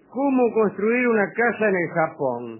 ¿Cómo construir una casa en el Japón?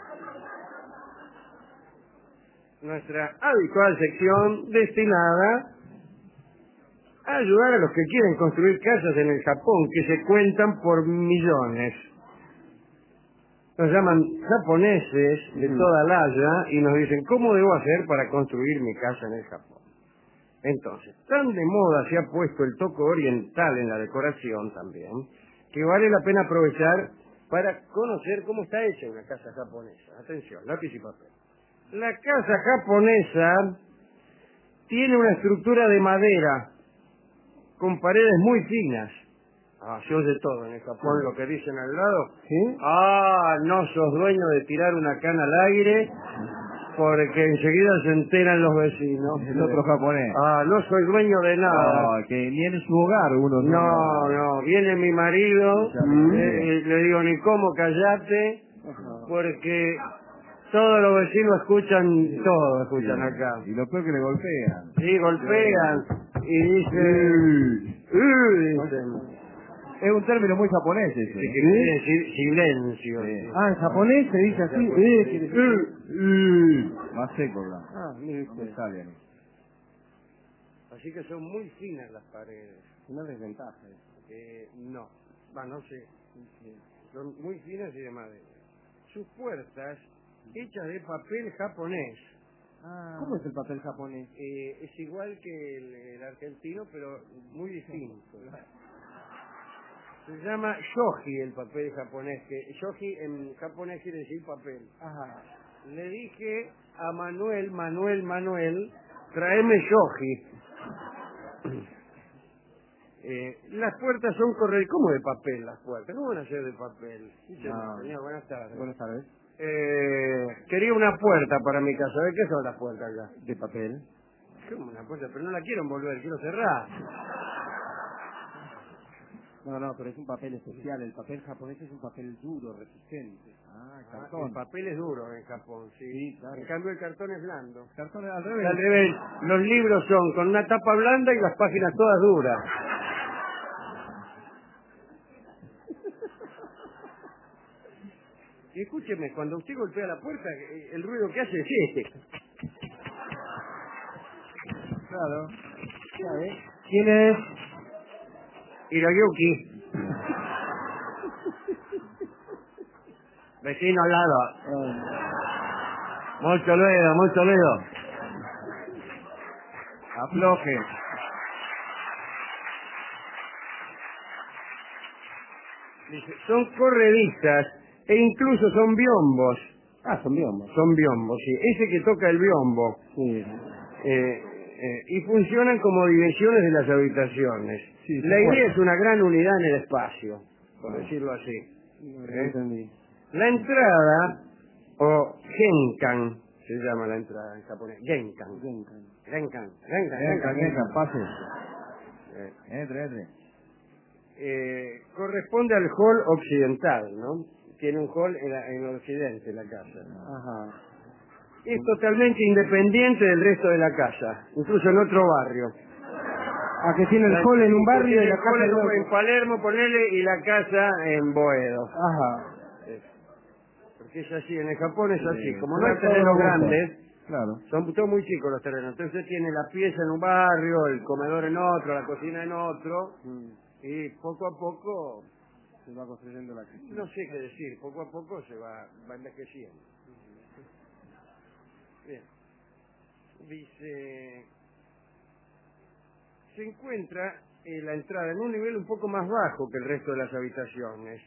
Nuestra habitual sección destinada a ayudar a los que quieren construir casas en el Japón, que se cuentan por millones. Nos llaman japoneses de toda la haya y nos dicen, ¿cómo debo hacer para construir mi casa en el Japón? Entonces, tan de moda se ha puesto el toque oriental en la decoración también, que vale la pena aprovechar para conocer cómo está hecha una casa japonesa. Atención, lápiz y papel. La casa japonesa tiene una estructura de madera con paredes muy finas. Se oye todo en el Japón, lo que dicen al lado. ¿Sí? No sos dueño de tirar una cana al aire porque enseguida se enteran los vecinos. El otro japonés. No soy dueño de nada. Que ni en su hogar uno No, viene mi marido, le digo, ni cómo callate, porque todos los vecinos escuchan acá. Y lo peor que le golpean. Sí, golpean y dicen... dicen. Es un término muy japonés ese. Sí, que quiere decir silencio. Sí. Sí. En japonés se dice así. Más seco, ¿verdad? Mire. Sale a mí. Así que son muy finas las paredes. Una desventaja. No, no sé. Son muy finas y de madera. Sus puertas, hechas de papel japonés. ¿Cómo es el papel japonés? Es igual que el argentino, pero muy distinto. Se llama shoji el papel japonés, que shoji en japonés quiere decir papel. Le dije a Manuel, tráeme shoji. Las puertas son correctas. ¿Cómo de papel las puertas? ¿Cómo van a ser de papel? Señor, buenas tardes. Buenas tardes. Quería una puerta para mi casa. ¿De qué son las puertas acá? De papel. ¿Cómo una puerta? Pero no la quiero envolver, quiero cerrar. No, pero es un papel especial. El papel japonés es un papel duro, resistente. Cartón. El papel es duro en Japón, sí. Sí, claro. En cambio el cartón es blando. Cartón al revés. Al revés. Los libros son con una tapa blanda y las páginas todas duras. Y escúcheme, cuando usted golpea la puerta, el ruido que hace es este. Claro. ¿Quién es? Hiroyuki. Vecino al lado. Mucho luego. Afloje. Dice, son corredizas e incluso son biombos. Son biombos. Son biombos, sí. Ese que toca el biombo. Sí. Y funcionan como divisiones de las habitaciones. Sí, la idea es una gran unidad en el espacio, por decirlo así. Entendí. La entrada, o genkan, se llama la entrada en japonés. Genkan. Genkan, pase. Entre. Corresponde al hall occidental, ¿no? Tiene un hall en el occidente la casa. Es totalmente independiente del resto de la casa, incluso en otro barrio. Que tiene el hall en un barrio y la casa en Palermo, ponele, y la casa en Boedo. Porque es así, en el Japón es así. Como no hay terrenos grandes, claro, son todos muy chicos los terrenos. Entonces tiene la pieza en un barrio, el comedor en otro, la cocina en otro, y poco a poco se va construyendo la casa. No sé qué decir, poco a poco se va envejeciendo. Bien. Dice, se encuentra la entrada en un nivel un poco más bajo que el resto de las habitaciones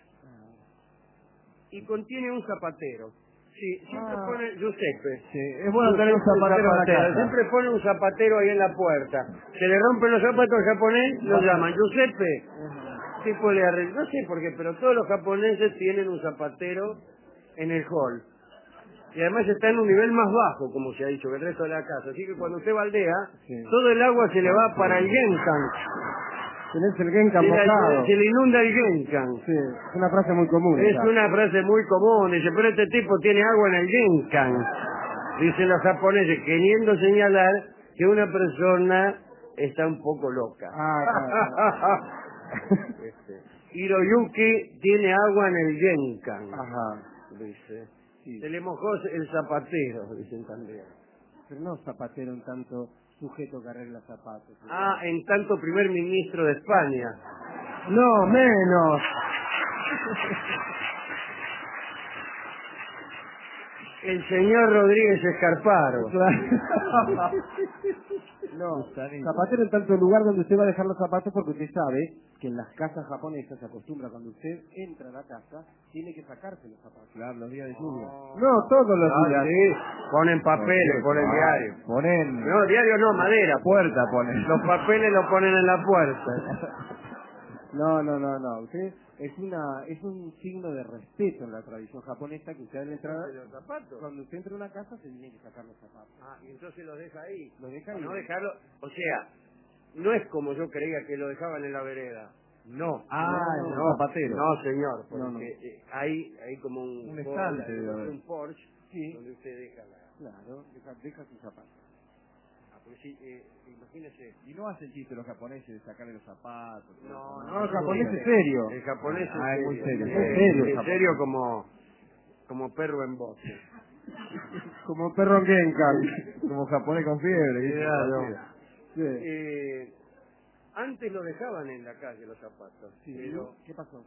y contiene un zapatero. Sí, siempre pone Giuseppe. Sí, es bueno tener un zapatero en la casa. Siempre pone un zapatero ahí en la puerta. Se le rompen los zapatos al japonés, lo llaman Giuseppe. Tipo le arregla, no sé por qué, pero todos los japoneses tienen un zapatero en el hall. Y además está en un nivel más bajo, como se ha dicho, que el resto de la casa. Así que cuando usted baldea, todo el agua se le va para el genkan. Tenés el genkan mojado. Se le inunda el genkan. Sí, es una frase muy común. Es una frase muy común. Dice, pero este tipo tiene agua en el genkan. Dicen los japoneses, queriendo señalar que una persona está un poco loca. Hiroyuki tiene agua en el Genkan. Ajá. Dice. Sí. Se le mojó el zapatero, dicen también. Pero no zapatero en tanto sujeto que arregla zapatos. Ah, en tanto primer ministro de España. No, menos. El señor Rodríguez Escarparo. No, zapatero en tanto lugar donde usted va a dejar los zapatos, porque usted sabe que en las casas japonesas se acostumbra cuando usted entra a la casa, tiene que sacarse los zapatos. Claro, los días de lluvia. No, todos los días. Sí, ponen papeles, ponen diario. Ponen... No, diario no, madera. Puerta ponen. Los papeles los ponen en la puerta. No. Usted es un signo de respeto en la tradición japonesa que usted al entrar... ¿Los zapatos? Cuando usted entra a una casa se tiene que sacar los zapatos. Ah, y entonces los deja ahí. Los deja ahí. No dejarlo, o sea, no es como yo creía que lo dejaban en la vereda. No. No, zapatero. No, señor, porque No. hay como un estante, debe haber. un Porsche Sí. donde usted deja la... Claro, deja sus zapatos. Porque sí, imagínese. Y no hacen chiste los japoneses de sacarle los zapatos. No, el japonés es serio. El japonés es muy serio. Es Muy serio. en serio como perro en bote. Como perro en Genkan. Como japonés con fiebre. Claro. Sí. Antes lo dejaban en la calle los zapatos, Sí. pero ¿Qué pasó?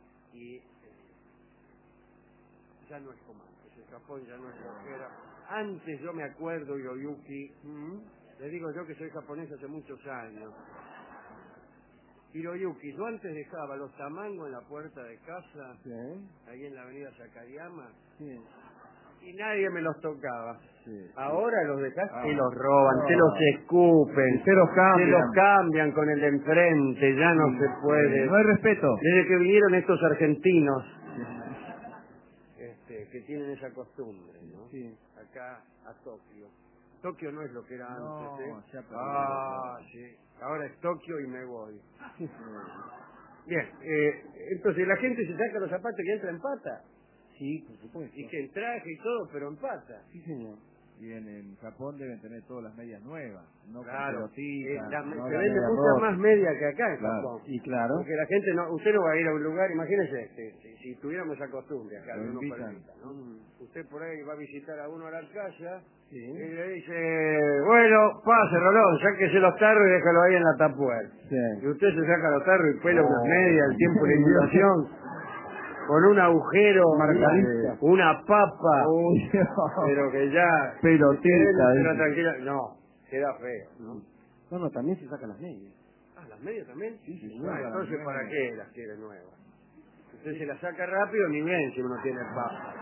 ya no es como antes. El Japón ya no es lo que era. Antes yo me acuerdo, Hiroyuki, le digo yo que soy japonés hace muchos años. Hiroyuki, yo antes dejaba los tamangos en la puerta de casa, ahí en la avenida Sakayama, y nadie me los tocaba. Ahora los dejas y los roban, te los escupen, te los cambian con el de enfrente, ya no se puede. No hay respeto. Desde que vinieron estos argentinos que tienen esa costumbre, ¿no? Sí. Acá a Tokio. Tokio no es lo que era antes, ¿eh? Ya perdió. Sí. Ahora es Tokio y me voy. Bien, entonces la gente se saca los zapatos y entra en pata. Sí, por supuesto. Y que en traje y todo, pero en pata. Sí, señor. Y en Japón deben tener todas las medias nuevas, no Claro, con pelotitas, no se la vende media mucha rota. más media que acá en Claro. Japón. Y claro. Porque la gente no, usted no va a ir a un lugar, imagínese, si tuviéramos esa costumbre acá, Lo no nos invitan. permita, ¿no? Usted por ahí va a visitar a uno a la casa Sí. y le dice, bueno, pase Rolón, sáquese los tarros y déjalo ahí en la tapuerta. Sí. Y usted se saca los tarros y pela unas medias, el tiempo de inundación, con un agujero, una papa, pero que ya... Pelotita. Pero tranquila, no, queda feo, ¿no? No, también se sacan las medias. Ah, ¿las medias también? Sí, señor. Ah, entonces, ¿para qué las quiere nuevas? Usted se las saca rápido, ni bien si uno tiene papa.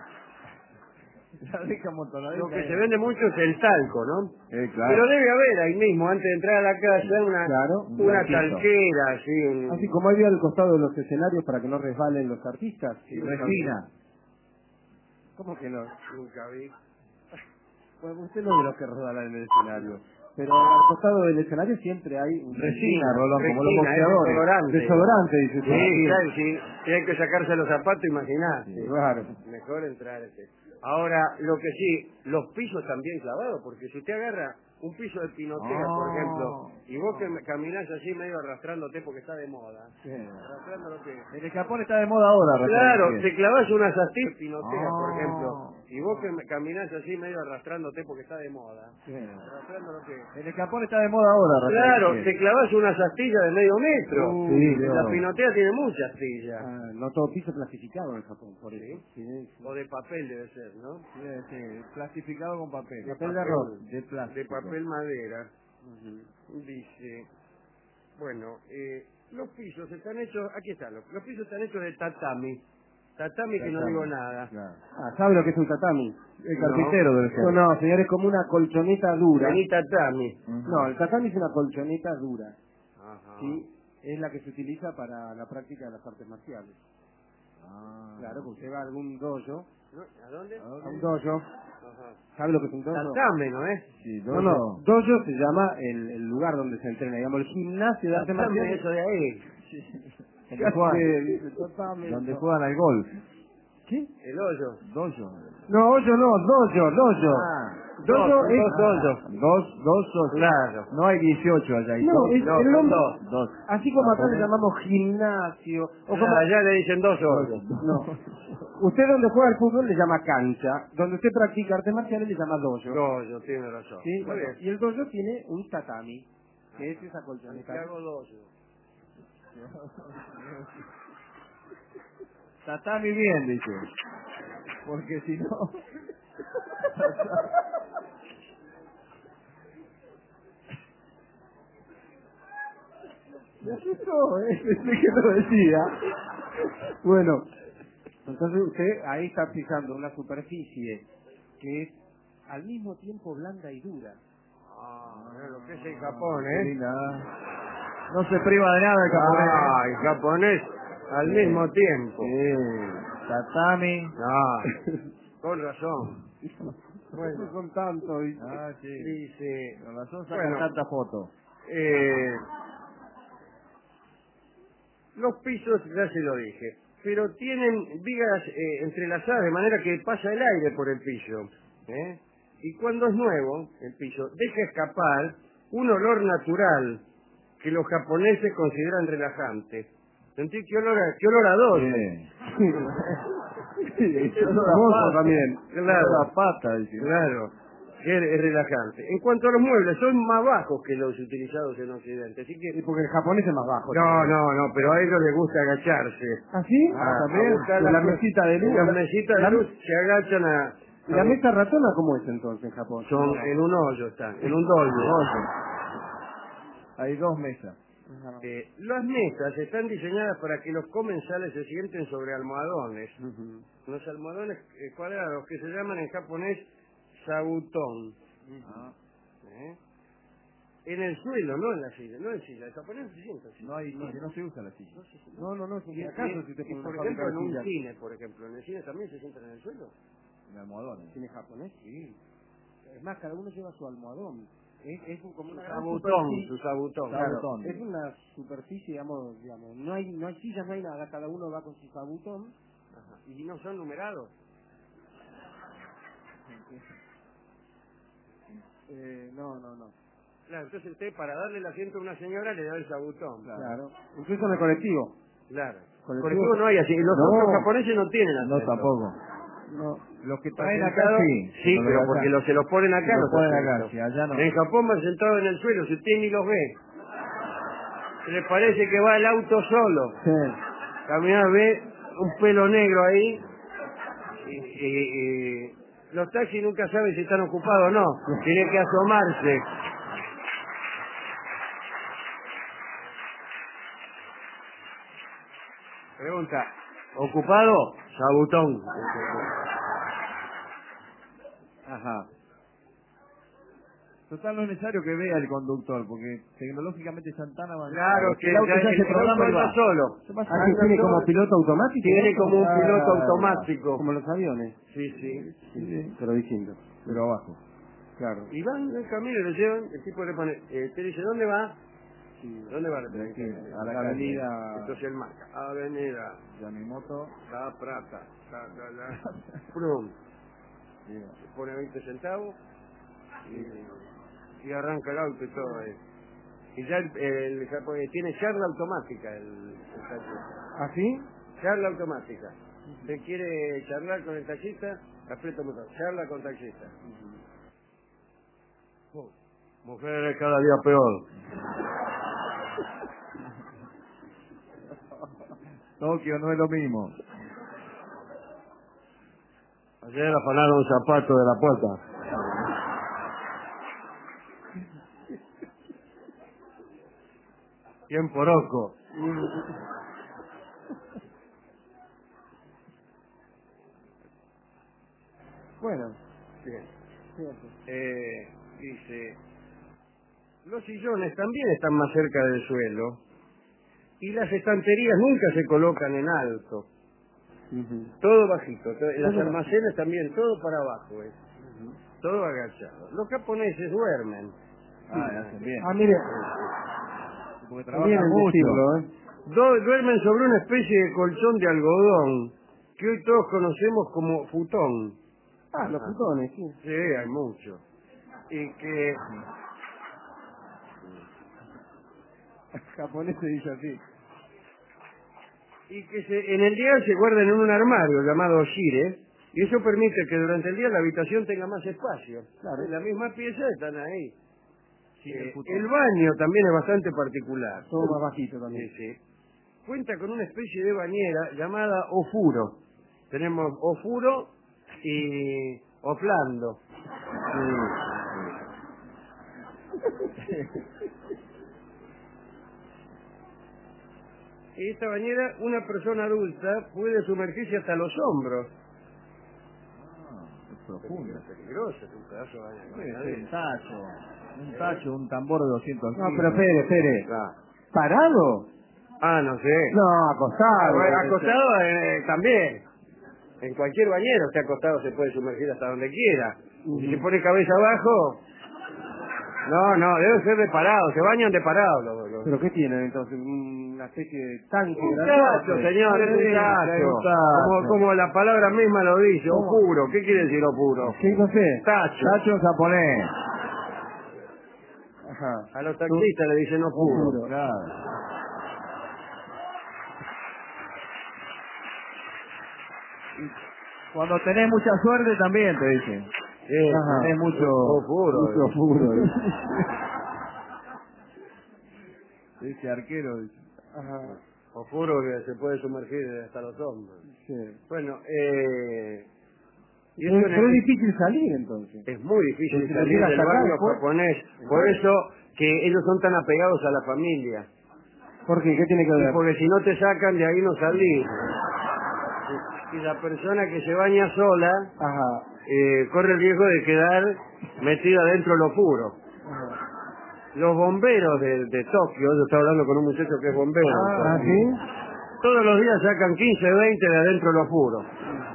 La deja amontonadita. Lo que se vende mucho es el talco, ¿no? Claro. Pero debe haber ahí mismo, antes de entrar a la casa, una talquera, así. Así como había al costado de los escenarios para que no resbalen los artistas. Sí, Resina. ¿Cómo que no? Nunca vi. Pues usted no es de los que resbalan en el escenario. Pero al costado del escenario siempre hay un resina, Rolón, como los boxeadores. Desodorante. Desodorante, dice usted. Sí, claro, sí. Si hay que sacarse los zapatos, imagínate. Sí, claro. Mejor entrar Ahora, lo que sí, los pisos también clavados, porque si usted agarra un piso de pinotea, por ejemplo, y vos que caminás así medio arrastrándote porque está de moda, arrastrando lo que... El Japón está de moda ahora. Claro, te clavas unas astillas de pinotea, por ejemplo, y vos que caminás así medio arrastrándote porque está de moda, arrastrando lo que... El Japón está de moda ahora. Claro, te clavas unas astillas de medio metro. Sí, La pinotea tiene muchas astillas. No todo piso clasificado en Japón, por eso. Sí. O de papel debe ser, ¿no? Sí, clasificado con papel. Papel de arroz, de plástico. De papel madera. Dice, bueno, los pisos están hechos, aquí están, los pisos están hechos de tatami. Tatami que no digo nada. Claro. ¿Sabe lo que es un tatami? El carpintero debe ser. No, señor, es como una colchoneta dura. Vení tatami. No, el tatami es una colchoneta dura. Ajá. Sí, es la que se utiliza para la práctica de las artes marciales. Claro, que usted va a algún dojo. ¿A dónde? A un dojo. Ajá. ¿Sabe lo que es un dojo? Tatame, ¿no es? Sí, dojo. Dojo se llama el lugar donde se entrena, digamos, el gimnasio de artes marciales. Eso de ahí. Donde juegan al golf. ¿Qué? El hoyo. Dojo. No, hoyo no, dojo. Dojo es... Dos socios. Claro. No hay 18 allá. No, es el nombre... Dos. Así como acá le llamamos gimnasio. O como... Allá le dicen dos socios. No. Usted donde juega al fútbol le llama cancha. Donde usted practica artes marciales le llama dojo. Dojo, tiene razón. ¿Sí? Muy bien. Y el dojo tiene un tatami, que es esa colchoneta. Hago dojo. Tatami bien, dice. Porque si no... Me asustó, pensé que lo decía. Bueno, entonces usted ahí está fijando una superficie que es al mismo tiempo blanda y dura. Lo que es el Japón, ¿eh? No se priva de nada el japonés. El japonés al mismo tiempo. Tatami. Con razón. Bueno, son tantos. Sí. Dice, Con razón sacan tanta foto. los pisos, ya se lo dije, pero tienen vigas entrelazadas de manera que pasa el aire por el piso. Y cuando es nuevo, el piso deja escapar un olor natural que los japoneses consideran relajante. ¿Sentí qué olor a dos? Sí, olor también. Claro. La pata, dice. Claro, es relajante. En cuanto a los muebles, son más bajos que los utilizados en Occidente, así que... Y porque el japonés es más bajo. No, pero a ellos les gusta agacharse. ¿Ah, sí? También. La mesita de luz. Las mesitas de luz se agachan a... ¿Y la mesa ratona cómo es entonces en Japón? Son en un hoyo, están, en un dojo. Hay dos mesas. Las mesas están diseñadas para que los comensales se sienten sobre almohadones. Los almohadones cuadrados que se llaman en japonés sabutón. En el suelo, no en la silla, no en silla. El japonés no se sienta así. No se usa la silla. No, si acaso si te pones por ejemplo, en un cine, por ejemplo, en el cine también se sientan en el suelo. En almohadones. ¿Cine japonés? Sí. Es más, cada uno lleva su almohadón. Es como una su sabutón. Claro, es una superficie, digamos, no hay sillas, no hay nada, cada uno va con su sabutón. Y no son numerados. No. Claro, entonces usted para darle el asiento a una señora le da el sabutón. Claro. Incluso en el colectivo. Claro. Colectivo no hay así. Los otros japoneses no tienen asiento. No, tampoco. No. Los que traen acá sí. Sí, pero porque se los ponen acá. Los ponen acá, sí, allá no. En Japón van sentados en el suelo, si usted ni los ve. Le parece que va el auto solo. Sí. Caminar, ve un pelo negro ahí. Y los taxis nunca saben si están ocupados o no. Tiene que asomarse. Pregunta, ¿ocupado? Sabutón. Ajá. Total, no es necesario que vea el conductor, porque tecnológicamente están tan avanzados. Claro, que el auto ya se programa y va solo. ¿Tiene como piloto automático? Tiene como un piloto automático. Como los aviones. Sí. Pero distinto. Pero abajo. Claro. Y van en el camino y le llevan, el tipo le pone, te dice, ¿dónde va? ¿Dónde va? A la avenida. Entonces él marca, avenida Yamimoto. La Plata, Prum. Se pone 20 centavos y arranca el auto y todo eso. Y ya el japonés tiene charla automática el taxista. ¿Ah, sí? Charla automática. ¿Usted quiere charlar con el taxista? Aprieta el botón. Charla con taxista. Mujeres cada día peor. Tokio no es lo mismo. Ayer afanaron un zapato de la puerta. ¿Quién poroco? Bueno. Bien. Dice, los sillones también están más cerca del suelo y las estanterías nunca se colocan en alto. Todo bajito. Las almacenes también, todo para abajo. Todo agachado. Los japoneses duermen. Hacen bien. Mire. Porque trabajan mucho. Duermen sobre una especie de colchón de algodón que hoy todos conocemos como futón. Los futones, sí. Sí, hay muchos. y que... Japonés se dice así. Y que en el día se guardan en un armario llamado shire, y eso permite que durante el día la habitación tenga más espacio. Claro. En la misma pieza están ahí. Sí, El baño también es bastante particular. Todo más bajito también. Sí. Cuenta con una especie de bañera llamada ofuro. Tenemos ofuro y oflando. Y esta bañera, una persona adulta puede sumergirse hasta los hombros. Es profundo. Es peligroso, es un pedazo de bañera. Un tacho, un tambor de 200 No, kilos. pero espere. Ah. ¿Parado? No sé. No, acostado. Bueno, acostado también. En cualquier bañero, usted acostado se puede sumergir hasta donde quiera. Si se pone cabeza abajo... No, debe ser de parado, se bañan de parado. ¿Pero qué tienen entonces? ¿Una especie de tanque? Un tacho, señor, es un tacho. Como la palabra misma lo dice, opuro. ¿Qué quiere decir opuro? Sí, no sé. Tacho. Tacho en japonés. Ajá. A los taxistas le dicen opuro. Claro. Cuando tenés mucha suerte también te dicen. Tenés mucho opuro. Mucho opuro. Ese arquero dice. Ajá. Opuro que se puede sumergir hasta los hombros. Sí. Bueno, y Pero eso es difícil salir entonces. es muy difícil Porque salir lo del sacar baño después. japonés. Por eso que ellos son tan apegados a la familia. ¿Por qué? ¿Qué tiene que ver? Porque si no te sacan de ahí no salís. Y la persona que se baña sola Ajá. corre el riesgo de quedar metida dentro de lo puro. Ajá. Los bomberos de Tokio, yo estaba hablando con un muchacho que es bombero, ¿sí? todos los días sacan 15, 20 de adentro de lo puro.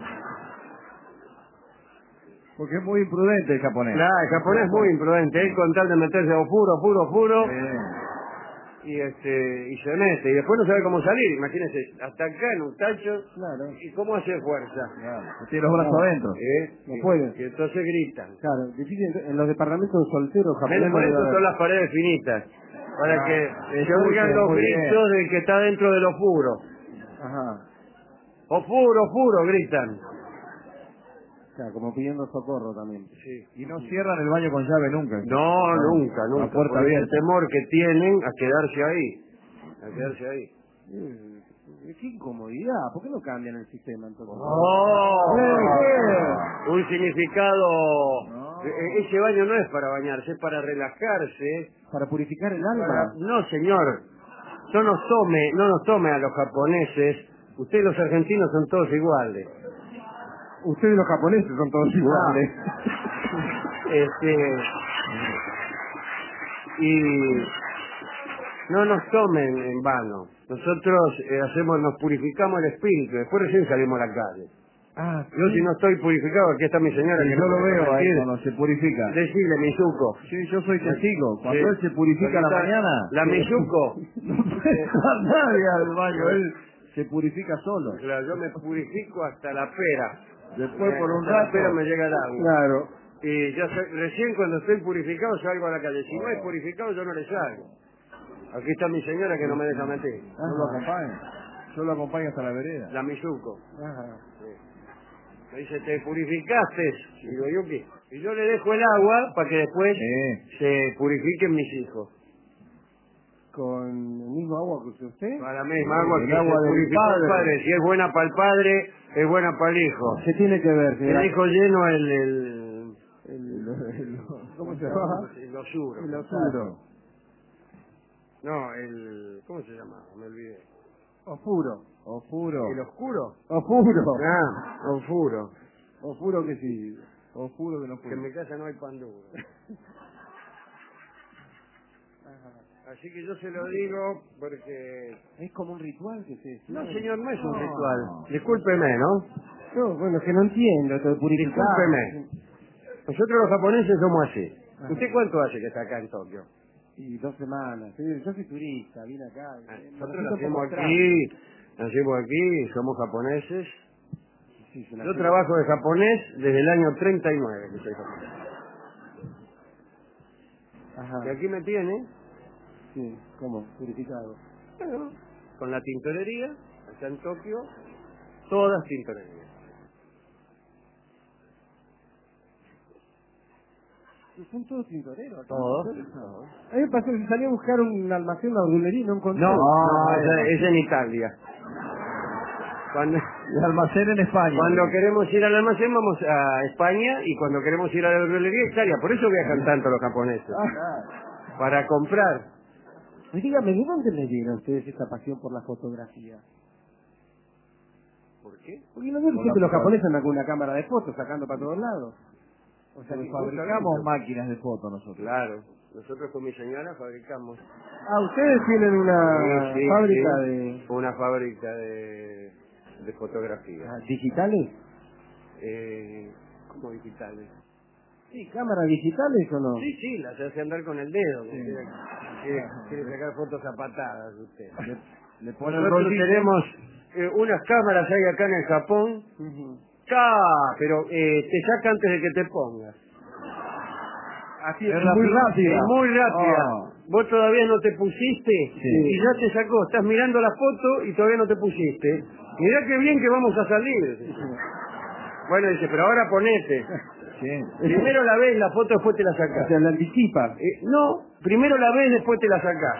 Porque es muy imprudente el japonés. Claro, el japonés es muy imprudente, él con tal de meterse a puro, y se mete, y después no sabe cómo salir, imagínese, hasta acá en un tacho, Claro. y cómo hace fuerza. Claro. Tiene los brazos adentro. No puede. Y entonces gritan. Claro, difícil. En los departamentos solteros japoneses. Por eso son las paredes finitas, para que se escuchen oigan los muy gritos del que está dentro de lo puro. Ajá. Puro, gritan. Claro, como pidiendo socorro también. Sí. Y no cierran el baño con llave nunca. No, nunca. La puerta por abierta. el temor que tienen a quedarse ahí. Qué incomodidad. ¿Por qué no cambian el sistema entonces? Un significado. No. Ese baño no es para bañarse, es para relajarse. ¿Para purificar el alma? No, señor. No nos tome a los japoneses. Ustedes los argentinos son todos iguales. Ustedes los japoneses son todos iguales. Y no nos tomen en vano. Nosotros nos purificamos el espíritu, después recién salimos a la calle. Yo si no estoy purificado, aquí está mi señora. Sí, que yo no lo me veo deja ahí mentir. cuando se purifica. Decile, Mizuko. Sí, yo soy testigo. Cuando Sí. él se purifica a la mañana, La Mizuko. no puede entrar nadie al baño. Él se purifica solo. Claro, yo me purifico hasta la pera. Después por un Hasta la rato. pera me llega el agua. Claro. Y recién cuando estoy purificado salgo a la calle. Si no es purificado yo no le salgo. Aquí está mi señora que no me deja mentir. Yo lo acompaño hasta la vereda. La Mizuko. Ajá. Me dice, ¿te purificaste? Y digo, ¿yo qué? Y yo le dejo el agua para que después se purifiquen mis hijos. ¿Con el mismo agua que usó usted? Para la misma agua El que agua se del purificó el padre. padre. Si es buena para el padre, es buena para el hijo. ¿Qué tiene que ver, señora? El hijo lleno ¿Cómo se llama? el osuro. El osuro. No, ¿cómo se llama? Me olvidé. Ofuro. ¿El oscuro? Ofuro. Ofuro. Ofuro que sí. Ofuro que no Que en puede. mi casa no hay pan duro. Así que yo se lo digo porque... Es como un ritual que se... No, señor, no es un No. ritual. Discúlpeme, ¿no? No, bueno, que no entiendo esto de purificar. Discúlpeme. Nosotros los japoneses somos así. Ah. ¿Usted cuánto hace que está acá en Tokio? Y 2 semanas. Sí, yo soy turista, vine acá. Nosotros nacimos aquí, somos japoneses. Sí, Yo trabajo de japonés desde el año 39 que soy japonés. Ajá. Y aquí me tiene, Sí, ¿cómo? Purificado. bueno, con la tintorería, acá en Tokio, todas tintorerías. Son todos tintoreros. Todos. A mí me pasó que salí a buscar un almacén, una verdulería y no encontré. No, es en Italia. Cuando, El almacén en España. cuando queremos ir al almacén vamos a España y cuando queremos ir a la verdulería a Italia. Por eso viajan tanto los japoneses. Para comprar. Y dígame, ¿de dónde le llega a ustedes esta pasión por la fotografía? ¿Por qué? Porque no ven Por siempre la los japoneses andan con una cámara de fotos sacando para todos lados. O sea, Porque que fabricamos máquinas de foto nosotros. Claro. Nosotros con mi señora fabricamos. ustedes tienen una Sí, fábrica sí. de Una fábrica de fotografía. digitales. ¿Cómo digitales? Sí, cámaras digitales o no. Sí, las hace andar con el dedo. Quiere sacar fotos a patadas usted. Le pone el Nosotros rollito. tenemos unas cámaras hay acá en el Japón. Ujú. Pero te saca antes de que te pongas. Así Es muy rápida. Es muy rápida. Oh. Vos todavía no te pusiste y ya te sacó. Estás mirando la foto y todavía no te pusiste. Mirá qué bien que vamos a salir. Bueno, dice, pero ahora ponete. Sí. Primero la ves la foto, después te la O sacás. sea, la anticipa. No, primero la ves, después te la sacás.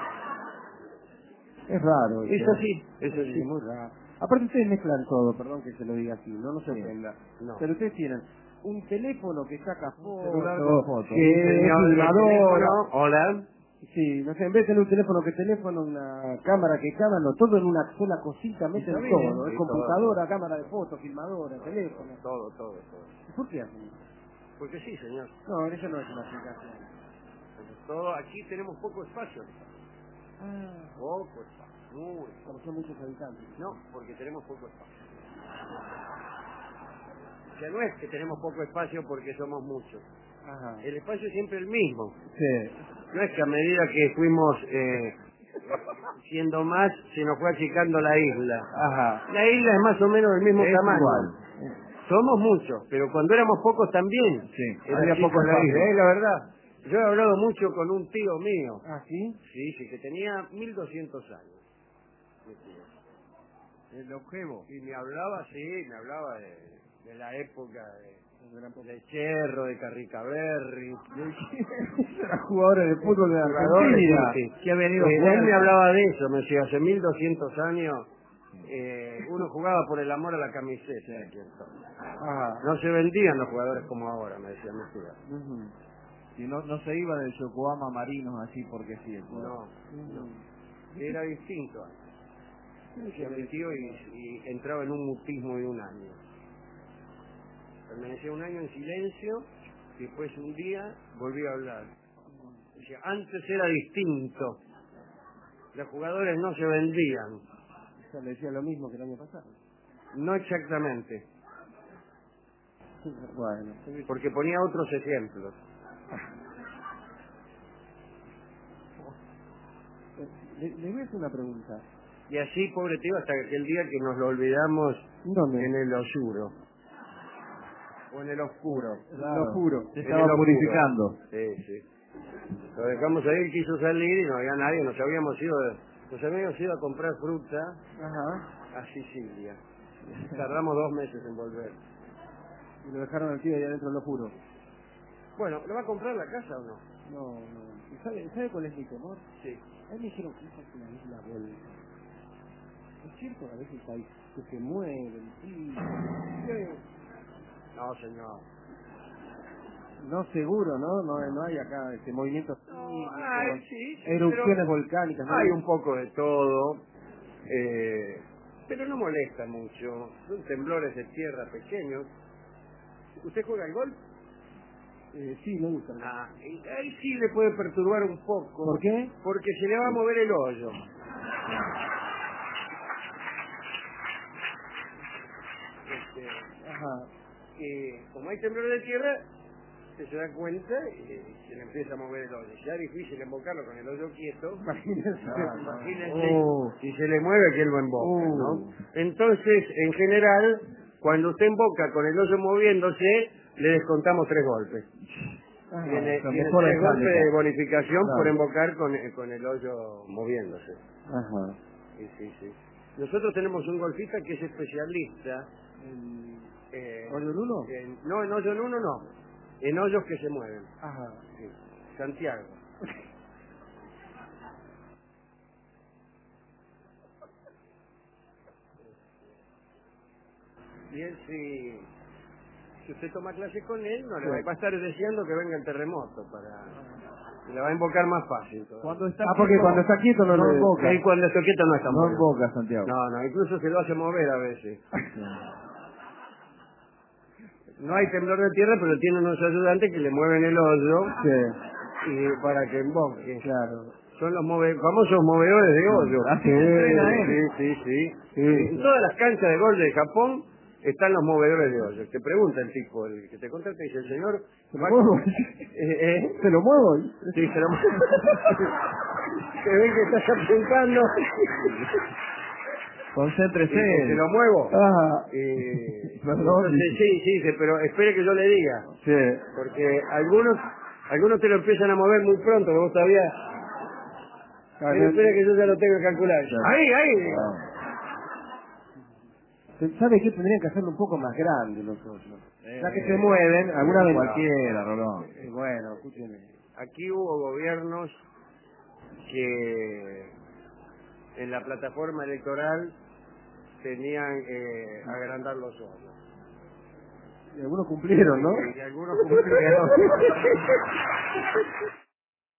Es raro. Es eso. así, es Sí, así. muy raro. Aparte ustedes mezclan todo, perdón que se lo diga así, no se ofenda. No. Pero ustedes tienen un teléfono que saca celular fotos, con fotos. que es Señor, el filmadora. teléfono, hola. Sí, no sé, en vez de tener un teléfono que teléfono, una cámara que cámara, no, todo en una sola cosita, meten Está bien, todo, sí, es todo, computadora, cámara de fotos, filmadora, teléfono. Todo. ¿Por qué hacen eso? Porque sí, señor. No, eso no es una explicación. Todo, aquí tenemos poco espacio. Ah, Poco espacio. Muy. como son muchos habitantes. No, porque tenemos poco espacio. O sea, no es que tenemos poco espacio porque somos muchos. Ajá. El espacio es siempre el mismo. Sí. No es que a medida que fuimos siendo más, se nos fue achicando la isla. Ajá. La isla es más o menos del mismo Es tamaño. igual. Somos muchos, pero cuando éramos pocos también. Sí, Era había chica poco la espacio. isla, la verdad. Yo he hablado mucho con un tío mío. ¿Ah, sí? Sí, que tenía 1200 años. Mi tío. El longevo. Y me hablaba de la época de Cherro, de Carricaberri. Era jugadores de fútbol de Argentina. Sí. Que ha venido Él me hablaba de eso, me decía, hace 1200 años uno jugaba por el amor a la camiseta. Aquí entonces. Ajá. No se vendían los jugadores como ahora, me decía mi tío. Ujú. Y no se iba del Yokohama Marinos así porque sí. No, era distinto. Decía mi tío y entraba en un mutismo de un año. Permanecía un año en silencio y después un día volví a hablar. Decía, antes era distinto. Los jugadores no se vendían. O sea, le decía lo mismo que el año pasado. No exactamente, Bueno. porque ponía otros ejemplos. Le voy a hacer una pregunta. Y así, pobre tío, hasta aquel día que nos lo olvidamos ¿Dónde? en el oscuro. O en el oscuro. Lo juro. Se En estaba el oscuro. purificando. Sí. Lo dejamos ahí, él quiso salir y no había nadie, nos habíamos ido a comprar fruta Ajá. a Sicilia. Tardamos 2 meses en volver. Y lo dejaron al tío ahí adentro, lo juro. Bueno, ¿lo va a comprar la casa o no? No. ¿Y sabe cuál es mi temor? Sí. A mí me dijeron que esa es una isla vuelta. Es cierto que a veces hay que se mueven, sí. No, señor. No seguro, ¿no? No hay acá movimientos Sí, erupciones pero volcánicas. ¿no? hay un poco de todo, pero no molesta mucho. Son temblores de tierra pequeños. ¿Usted juega al golf? Sí, me gusta. Ahí sí le puede perturbar un poco. ¿Por qué? Porque se le va a mover el hoyo. Ajá. Como hay temblores de tierra, se da cuenta y se le empieza a mover el hoyo. Ya es difícil embocarlo con el hoyo quieto. Imagínense si se le mueve que él lo emboca, ¿no? Entonces, en general, cuando usted emboca con el hoyo moviéndose, le descontamos 3 golpes. Tiene mejora 3 el golpes handicap. de bonificación Claro. por embocar con el hoyo moviéndose. Ajá. Sí. Nosotros tenemos un golfista que es especialista ¿Hoyo en uno? no, en hoyo en uno no, en hoyos que se mueven. Ajá. Sí. Santiago. Y él, si usted toma clases con él, no le va a estar deseando que venga el terremoto y le va a invocar más fácil todavía. Porque cuando está quieto no le invoca. Él cuando está quieto no está No moviendo. invoca, Santiago. No, incluso se lo hace mover a veces. No hay temblor de tierra, pero tiene unos ayudantes que le mueven el hoyo y para que invoque. Claro. Son los famosos movedores de hoyo. Así se entrena él. Sí. En todas las canchas de gol de Japón están los movedores de hoyo. Te pregunta el tipo, el que te contrata, dice, el señor... ¿Se lo muevo? ¿Se lo muevo? Sí, se lo muevo. Se ve que estás apuntando. Concéntrese. Se lo muevo. Perdón. Entonces, sí, pero espere que yo le diga. Sí. Porque algunos te lo empiezan a mover muy pronto, que vos todavía... Pero espera que yo ya lo tengo que calcular. Ahí. ¿Sabe qué? Tendrían que hacerlo un poco más grande los hoyos. Ya que se mueven, alguna vez... Cualquiera, Rolón. Bueno, escúcheme. Aquí hubo gobiernos que en la plataforma electoral tenían agrandar los hoyos. Y algunos cumplieron, ¿no? Y algunos cumplieron.